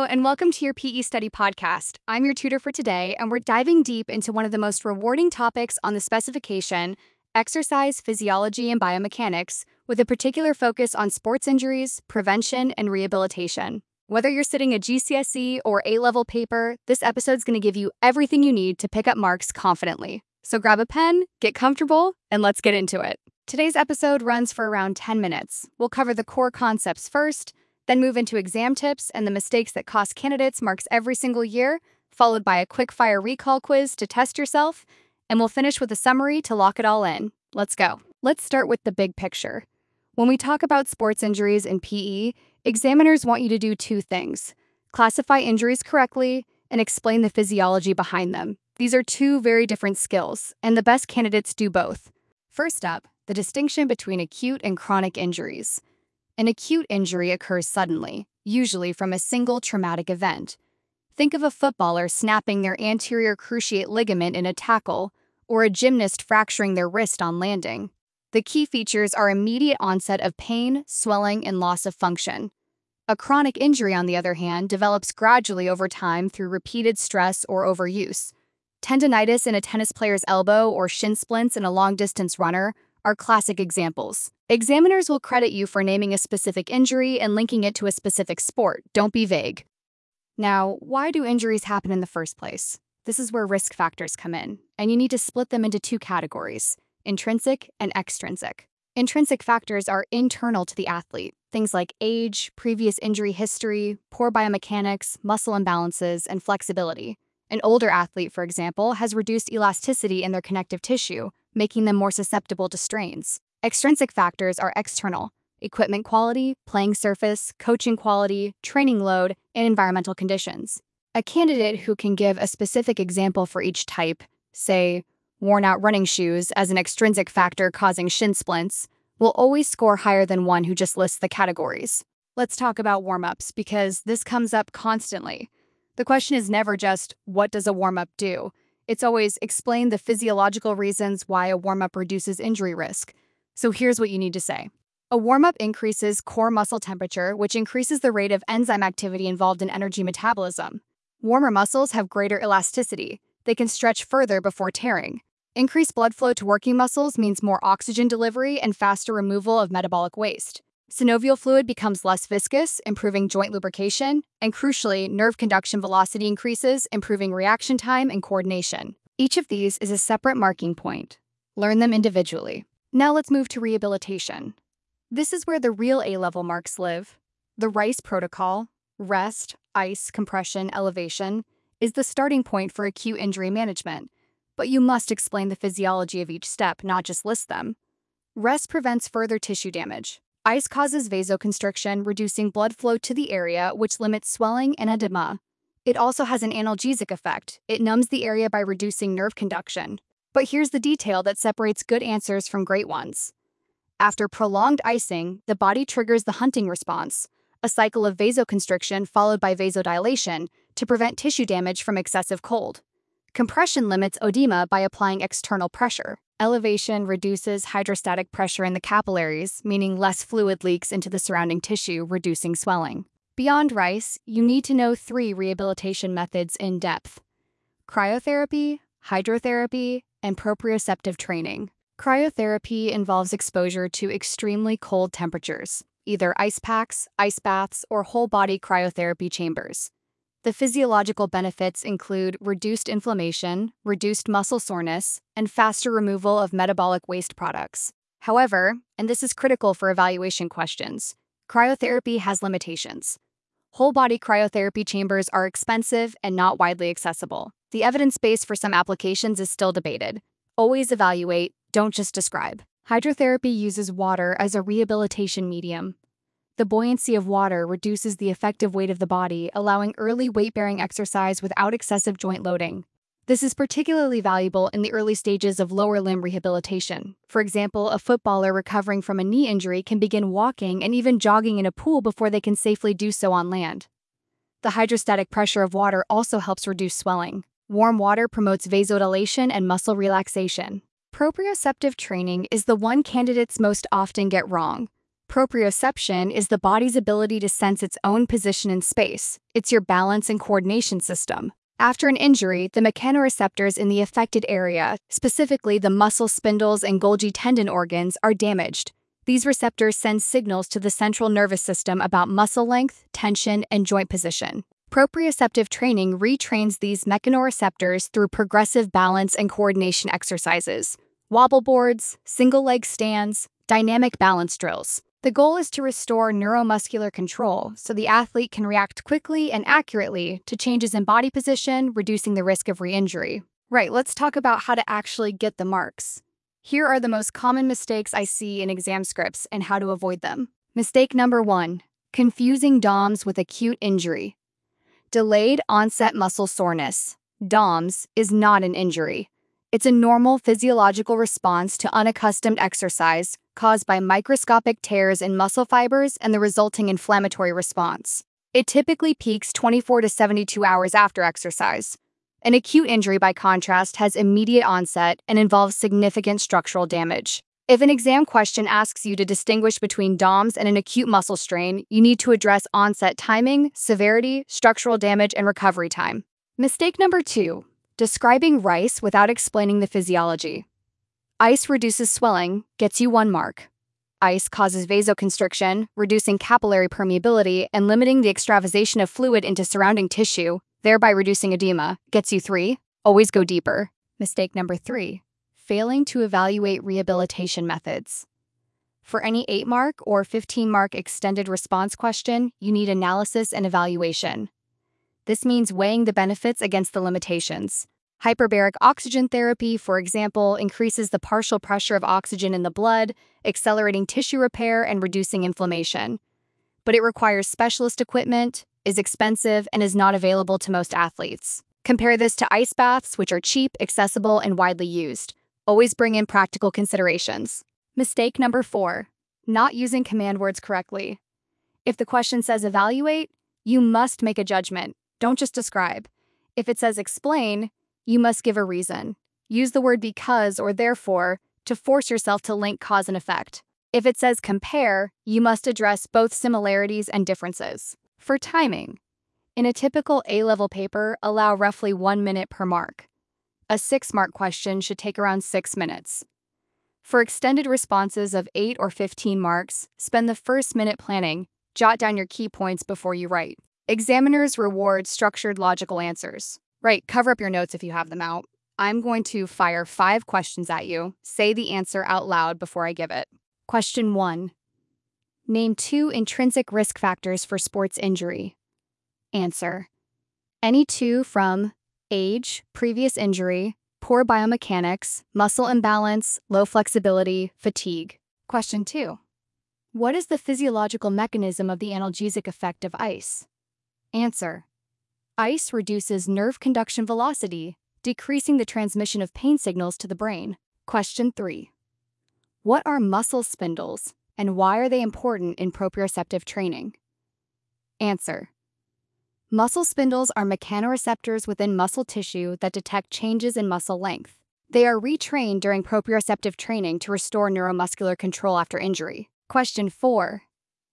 Hello, and welcome to your PE Study Podcast. I'm your tutor for today, and we're diving deep into one of the most rewarding topics on the specification, exercise physiology and biomechanics, with a particular focus on sports injuries, prevention, and rehabilitation. Whether you're sitting a GCSE or A-level paper, this episode's going to give you everything you need to pick up marks confidently. So grab a pen, get comfortable, and let's get into it. Today's episode runs for around 10 minutes. We'll cover the core concepts first, then move into exam tips and the mistakes that cost candidates marks every single year, followed by a quick-fire recall quiz to test yourself, and we'll finish with a summary to lock it all in. Let's go. Let's start with the big picture. When we talk about sports injuries in PE, examiners want you to do two things: classify injuries correctly and explain the physiology behind them. These are two very different skills, and the best candidates do both. First up, the distinction between acute and chronic injuries. An acute injury occurs suddenly, usually from a single traumatic event. Think of a footballer snapping their anterior cruciate ligament in a tackle, or a gymnast fracturing their wrist on landing. The key features are immediate onset of pain, swelling, and loss of function. A chronic injury, on the other hand, develops gradually over time through repeated stress or overuse. Tendinitis in a tennis player's elbow or shin splints in a long-distance runner are classic examples. Examiners will credit you for naming a specific injury and linking it to a specific sport. Don't be vague. Now, why do injuries happen in the first place? This is where risk factors come in, and you need to split them into two categories: intrinsic and extrinsic. Intrinsic factors are internal to the athlete, things like age, previous injury history, poor biomechanics, muscle imbalances, and flexibility. An older athlete, for example, has reduced elasticity in their connective tissue, making them more susceptible to strains. Extrinsic factors are external: equipment quality, playing surface, coaching quality, training load, and environmental conditions. A candidate who can give a specific example for each type, say, worn-out running shoes as an extrinsic factor causing shin splints, will always score higher than one who just lists the categories. Let's talk about warm-ups, because this comes up constantly. The question is never just, what does a warm-up do? It's always, explain the physiological reasons why a warm-up reduces injury risk. So here's what you need to say. A warm-up increases core muscle temperature, which increases the rate of enzyme activity involved in energy metabolism. Warmer muscles have greater elasticity. They can stretch further before tearing. Increased blood flow to working muscles means more oxygen delivery and faster removal of metabolic waste. Synovial fluid becomes less viscous, improving joint lubrication, and crucially, nerve conduction velocity increases, improving reaction time and coordination. Each of these is a separate marking point. Learn them individually. Now let's move to rehabilitation. This is where the real A-level marks live. The RICE protocol, rest, ice, compression, elevation, is the starting point for acute injury management, but you must explain the physiology of each step, not just list them. Rest prevents further tissue damage. Ice causes vasoconstriction, reducing blood flow to the area, which limits swelling and edema. It also has an analgesic effect. It numbs the area by reducing nerve conduction. But here's the detail that separates good answers from great ones. After prolonged icing, the body triggers the Hunting response, a cycle of vasoconstriction followed by vasodilation to prevent tissue damage from excessive cold. Compression limits edema by applying external pressure. Elevation reduces hydrostatic pressure in the capillaries, meaning less fluid leaks into the surrounding tissue, reducing swelling. Beyond RICE, you need to know 3 rehabilitation methods in depth: cryotherapy, hydrotherapy, and proprioceptive training. Cryotherapy involves exposure to extremely cold temperatures, either ice packs, ice baths, or whole-body cryotherapy chambers. The physiological benefits include reduced inflammation, reduced muscle soreness, and faster removal of metabolic waste products. However, and this is critical for evaluation questions, cryotherapy has limitations. Whole-body cryotherapy chambers are expensive and not widely accessible. The evidence base for some applications is still debated. Always evaluate, don't just describe. Hydrotherapy uses water as a rehabilitation medium. The buoyancy of water reduces the effective weight of the body, allowing early weight-bearing exercise without excessive joint loading. This is particularly valuable in the early stages of lower limb rehabilitation. For example, a footballer recovering from a knee injury can begin walking and even jogging in a pool before they can safely do so on land. The hydrostatic pressure of water also helps reduce swelling. Warm water promotes vasodilation and muscle relaxation. Proprioceptive training is the one candidates most often get wrong. Proprioception is the body's ability to sense its own position in space. It's your balance and coordination system. After an injury, the mechanoreceptors in the affected area, specifically the muscle spindles and Golgi tendon organs, are damaged. These receptors send signals to the central nervous system about muscle length, tension, and joint position. Proprioceptive training retrains these mechanoreceptors through progressive balance and coordination exercises, wobble boards, single leg stands, dynamic balance drills. The goal is to restore neuromuscular control so the athlete can react quickly and accurately to changes in body position, reducing the risk of re-injury. Right, let's talk about how to actually get the marks. Here are the most common mistakes I see in exam scripts and how to avoid them. Mistake number 1, confusing DOMS with acute injury. Delayed onset muscle soreness, DOMS, is not an injury. It's a normal physiological response to unaccustomed exercise caused by microscopic tears in muscle fibers and the resulting inflammatory response. It typically peaks 24 to 72 hours after exercise. An acute injury, by contrast, has immediate onset and involves significant structural damage. If an exam question asks you to distinguish between DOMS and an acute muscle strain, you need to address onset timing, severity, structural damage, and recovery time. Mistake number 2, describing RICE without explaining the physiology. ICE reduces swelling, gets you 1 mark. ICE causes vasoconstriction, reducing capillary permeability and limiting the extravasation of fluid into surrounding tissue, thereby reducing edema, gets you 3. Always go deeper. Mistake number 3, failing to evaluate rehabilitation methods. For any 8-mark or 15-mark extended response question, you need analysis and evaluation. This means weighing the benefits against the limitations. Hyperbaric oxygen therapy, for example, increases the partial pressure of oxygen in the blood, accelerating tissue repair and reducing inflammation. But it requires specialist equipment, is expensive, and is not available to most athletes. Compare this to ice baths, which are cheap, accessible, and widely used. Always bring in practical considerations. Mistake number 4, not using command words correctly. If the question says evaluate, you must make a judgment. Don't just describe. If it says explain, you must give a reason. Use the word because or therefore to force yourself to link cause and effect. If it says compare, you must address both similarities and differences. For timing, in a typical A-level paper, allow roughly 1 minute per mark. A 6-mark question should take around 6 minutes. For extended responses of 8 or 15 marks, spend the first minute planning. Jot down your key points before you write. Examiners reward structured, logical answers. Right, cover up your notes if you have them out. I'm going to fire 5 questions at you. Say the answer out loud before I give it. Question 1. Name 2 intrinsic risk factors for sports injury. Answer. Any 2 from age, previous injury, poor biomechanics, muscle imbalance, low flexibility, fatigue. Question 2. What is the physiological mechanism of the analgesic effect of ice? Answer. Ice reduces nerve conduction velocity, decreasing the transmission of pain signals to the brain. Question 3. What are muscle spindles, and why are they important in proprioceptive training? Answer. Muscle spindles are mechanoreceptors within muscle tissue that detect changes in muscle length. They are retrained during proprioceptive training to restore neuromuscular control after injury. Question 4.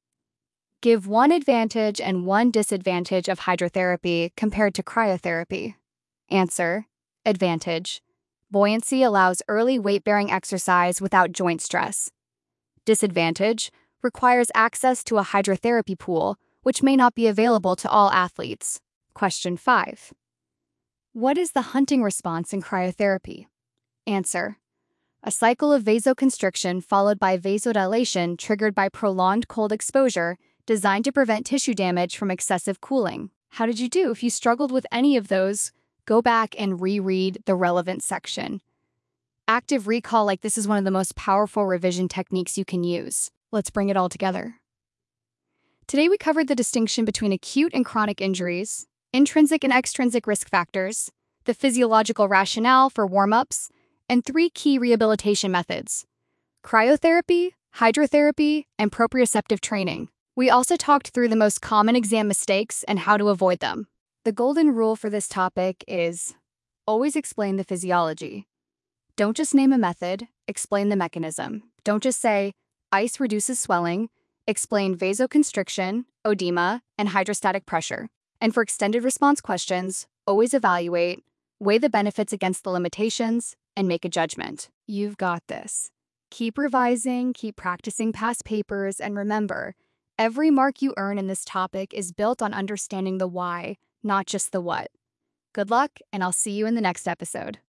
Give 1 advantage and 1 disadvantage of hydrotherapy compared to cryotherapy. Answer. Advantage. Buoyancy allows early weight-bearing exercise without joint stress. Disadvantage. Requires access to a hydrotherapy pool, which may not be available to all athletes. Question 5. What is the Hunting response in cryotherapy? Answer. A cycle of vasoconstriction followed by vasodilation triggered by prolonged cold exposure, designed to prevent tissue damage from excessive cooling. How did you do? If you struggled with any of those, go back and reread the relevant section. Active recall like this is one of the most powerful revision techniques you can use. Let's bring it all together. Today we covered the distinction between acute and chronic injuries, intrinsic and extrinsic risk factors, the physiological rationale for warm-ups, and 3 key rehabilitation methods: cryotherapy, hydrotherapy, and proprioceptive training. We also talked through the most common exam mistakes and how to avoid them. The golden rule for this topic is always explain the physiology. Don't just name a method, explain the mechanism. Don't just say, ice reduces swelling. Explain vasoconstriction, edema, and hydrostatic pressure. And for extended response questions, always evaluate, weigh the benefits against the limitations, and make a judgment. You've got this. Keep revising, keep practicing past papers, and remember, every mark you earn in this topic is built on understanding the why, not just the what. Good luck, and I'll see you in the next episode.